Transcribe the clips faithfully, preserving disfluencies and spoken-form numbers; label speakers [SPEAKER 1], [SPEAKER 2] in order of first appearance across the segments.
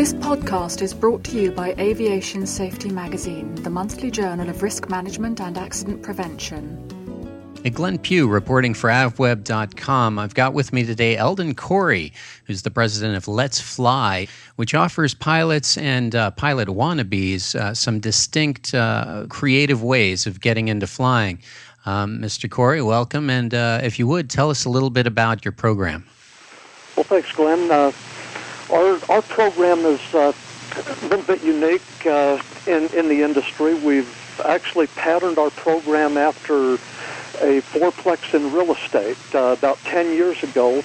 [SPEAKER 1] This podcast is brought to you by Aviation Safety Magazine, the monthly journal of risk management and accident prevention.
[SPEAKER 2] Hey, Glenn Pugh reporting for avweb dot com. I've got with me today Eldon Corey, who's the president of Let's Fly, which offers pilots and uh, pilot wannabes uh, some distinct uh, creative ways of getting into flying. Um, Mister Corey, welcome, and uh, if you would, tell us a little bit about your program.
[SPEAKER 3] Well, thanks, Glenn. Uh, our our program is uh, a little bit unique uh, in, in the industry. We've actually patterned our program after a fourplex in real estate. Uh, about ten years ago,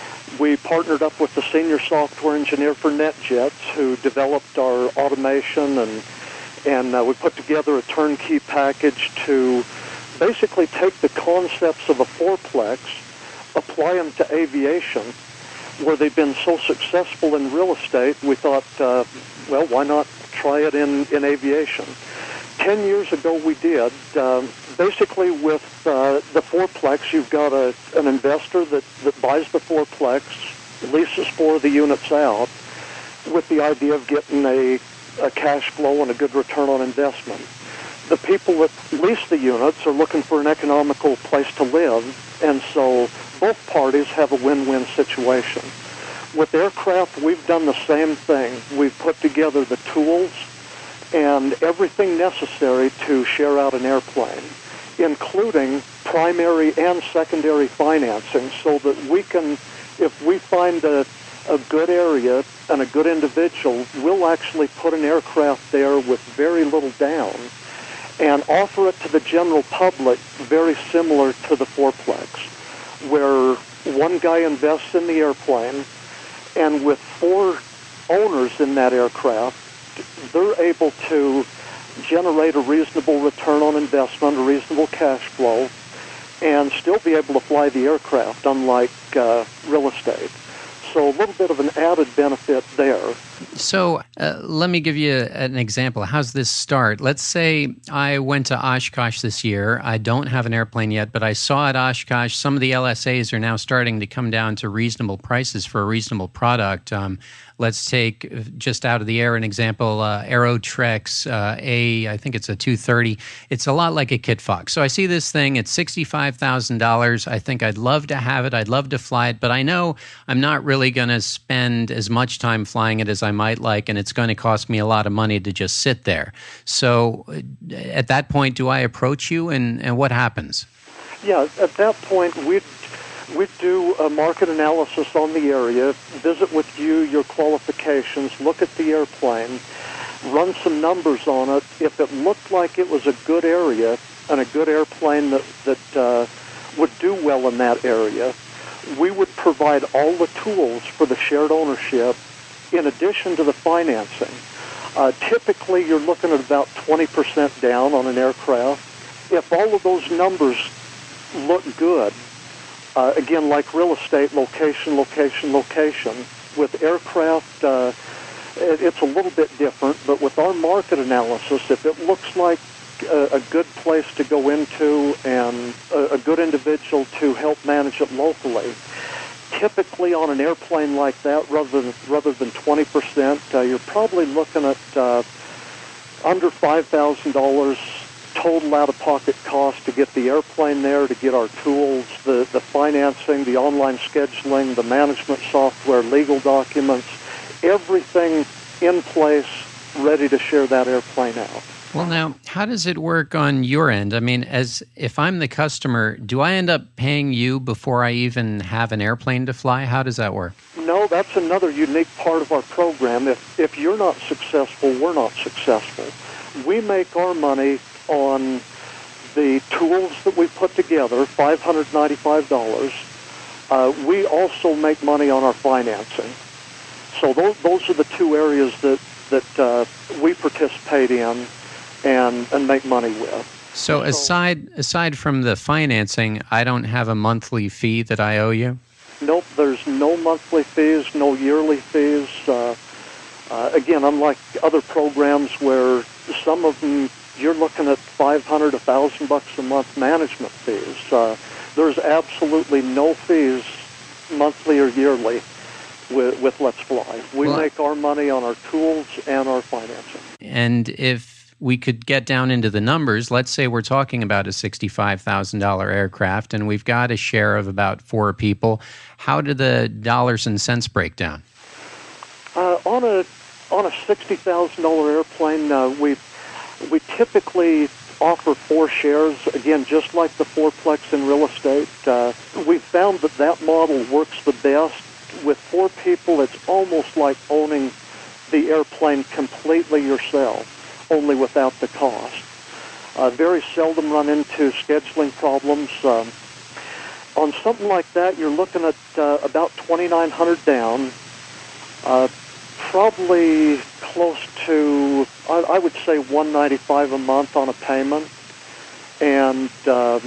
[SPEAKER 3] we partnered up with the senior software engineer for NetJets, who developed our automation, and, and uh, we put together a turnkey package to basically take the concepts of a fourplex, apply them to aviation, where they've been so successful in real estate. We thought, uh, well, why not try it in, in aviation? Ten years ago we did. Um, basically with uh, the fourplex, you've got a, an investor that, that buys the fourplex, leases four of the units out, with the idea of getting a, a cash flow and a good return on investment. The people that lease the units are looking for an economical place to live, and so both parties have a win-win situation. With aircraft, we've done the same thing. We've put together the tools and everything necessary to share out an airplane, including primary and secondary financing, so that we can, if we find a, a good area and a good individual, we'll actually put an aircraft there with very little down and offer it to the general public very similar to the fourplex, where one guy invests in the airplane, and with four owners in that aircraft, they're able to generate a reasonable return on investment, a reasonable cash flow, and still be able to fly the aircraft, unlike uh, real estate. So a little bit of an added benefit there.
[SPEAKER 2] So uh, let me give you an example. How's this start? Let's say I went to Oshkosh this year. I don't have an airplane yet, but I saw at Oshkosh some of the L S As are now starting to come down to reasonable prices for a reasonable product. Um, let's take just out of the air an example, uh, Aerotrex uh, A, I think it's a two thirty. It's a lot like a Kit Fox. So I see this thing at sixty-five thousand dollars. I think I'd love to have it. I'd love to fly it, but I know I'm not really going to spend as much time flying it as I might like, and it's going to cost me a lot of money to just sit there. So at that point, do I approach you, and, and what happens?
[SPEAKER 3] Yeah, at that point, we'd, we'd do a market analysis on the area, visit with you, your qualifications, look at the airplane, run some numbers on it. If it looked like it was a good area and a good airplane that, that uh, would do well in that area, we would provide all the tools for the shared ownership in addition to the financing. Uh, typically, you're looking at about twenty percent down on an aircraft. If all of those numbers look good, uh, again, like real estate, location, location, location, with aircraft, uh, it, it's a little bit different, but with our market analysis, if it looks like a, a good place to go into and a, a good individual to help manage it locally, typically on an airplane like that, rather than rather than twenty percent, uh, you're probably looking at uh, under five thousand dollars total out-of-pocket cost to get the airplane there, to get our tools, the, the financing, the online scheduling, the management software, legal documents, everything in place, ready to share that airplane out.
[SPEAKER 2] Well, now, how does it work on your end? I mean, as if I'm the customer, do I end up paying you before I even have an airplane to fly? How does that work?
[SPEAKER 3] No, that's another unique part of our program. If if you're not successful, we're not successful. We make our money on the tools that we put together, five hundred ninety-five dollars. Uh, we also make money on our financing. So those, those are the two areas that, that uh, we participate in and and make money with.
[SPEAKER 2] So aside aside from the financing, I don't have a monthly fee that I owe you?
[SPEAKER 3] Nope, there's no monthly fees, no yearly fees. Uh, uh, again, unlike other programs where some of them you're looking at five hundred, a thousand bucks a month management fees. Uh, there's absolutely no fees, monthly or yearly. with, with Let's Fly. We well, make our money on our tools and our financing.
[SPEAKER 2] And if we could get down into the numbers, let's say we're talking about a sixty-five thousand dollars aircraft and we've got a share of about four people. How do the dollars and cents break down?
[SPEAKER 3] Uh, on a on a sixty thousand dollars airplane, uh, we we typically offer four shares, again, just like the fourplex in real estate. Uh, we found that that model works the best. With four people, it's almost like owning the airplane completely yourself, only without the cost. Uh, very seldom run into scheduling problems. Um, on something like that, you're looking at uh, about twenty-nine hundred dollars down, uh, probably close to, I, I would say, one hundred ninety-five dollars a month on a payment. And um,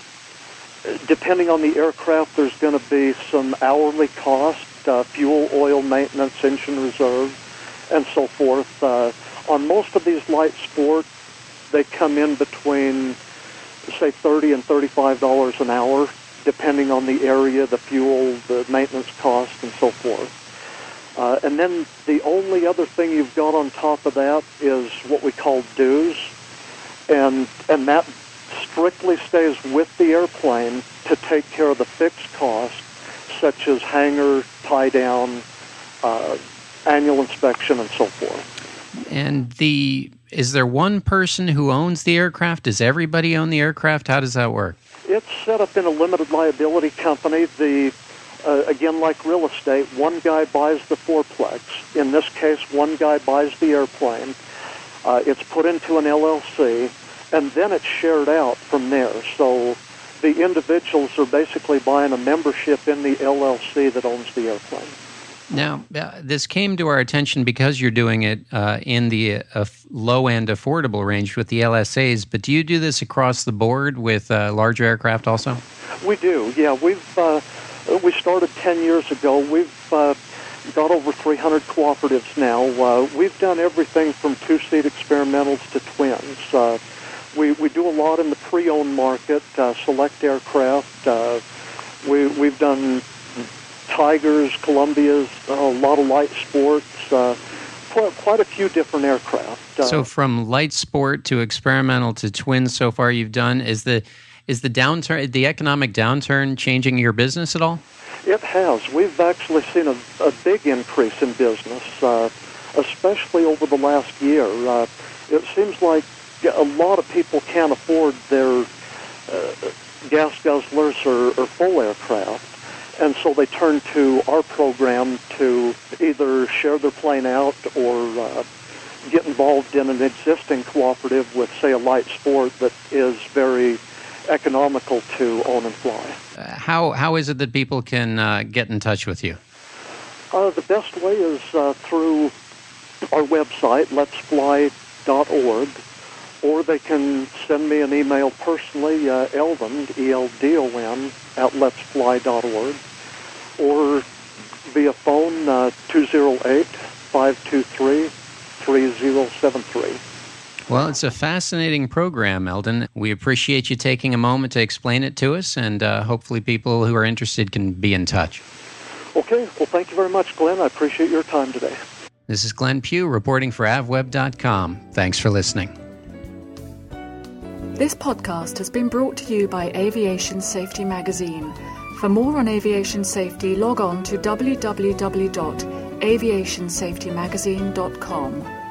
[SPEAKER 3] depending on the aircraft, there's going to be some hourly cost, uh, fuel, oil, maintenance, engine reserve, and so forth. Uh, on most of these light sport, they come in between, say, thirty dollars and thirty-five dollars an hour, depending on the area, the fuel, the maintenance cost, and so forth. Uh, and then the only other thing you've got on top of that is what we call dues, and and that strictly stays with the airplane to take care of the fixed costs, such as hangar, tie down, uh, annual inspection, and so forth.
[SPEAKER 2] And the is there one person who owns the aircraft? Does everybody own the aircraft? How does that work?
[SPEAKER 3] It's set up in a limited liability company. The Uh, again, like real estate, one guy buys the fourplex. In this case, one guy buys the airplane. Uh, it's put into an L L C, and then it's shared out from there. So the individuals are basically buying a membership in the L L C that owns the airplane.
[SPEAKER 2] Now, uh, this came to our attention because you're doing it uh, in the uh, low-end affordable range with the L S As, but do you do this across the board with uh, larger aircraft also?
[SPEAKER 3] We do, yeah. We've... Uh, We started ten years ago. We've uh, got over three hundred cooperatives now. Uh, we've done everything from two-seat experimentals to twins. Uh, we, we do a lot in the pre-owned market, uh, select aircraft. Uh, we, we've done Tigers, Columbias, a lot of light sports, uh, quite, quite a few different aircraft. Uh,
[SPEAKER 2] so from light sport to experimental to twins so far you've done, is the... Is the downturn, the economic downturn, changing your business at all?
[SPEAKER 3] It has. We've actually seen a, a big increase in business, uh, especially over the last year. Uh, it seems like a lot of people can't afford their uh, gas guzzlers or, or full aircraft, and so they turn to our program to either share their plane out or uh, get involved in an existing cooperative with, say, a light sport that is very economical to own and fly.
[SPEAKER 2] Uh, how how is it that people can uh, get in touch with you?
[SPEAKER 3] Uh, the best way is uh, through our website, lets fly dot org, or they can send me an email personally, uh, Eldon, E L D O N, at lets fly dot org, or via phone, uh, two oh eight, five two three, three oh seven three.
[SPEAKER 2] Well, it's a fascinating program, Eldon. We appreciate you taking a moment to explain it to us, and uh, hopefully people who are interested can be in touch.
[SPEAKER 3] Okay. Well, thank you very much, Glenn. I appreciate your time today.
[SPEAKER 2] This is Glenn Pugh reporting for avweb dot com. Thanks for listening.
[SPEAKER 1] This podcast has been brought to you by Aviation Safety Magazine. For more on aviation safety, log on to w w w dot aviation safety magazine dot com.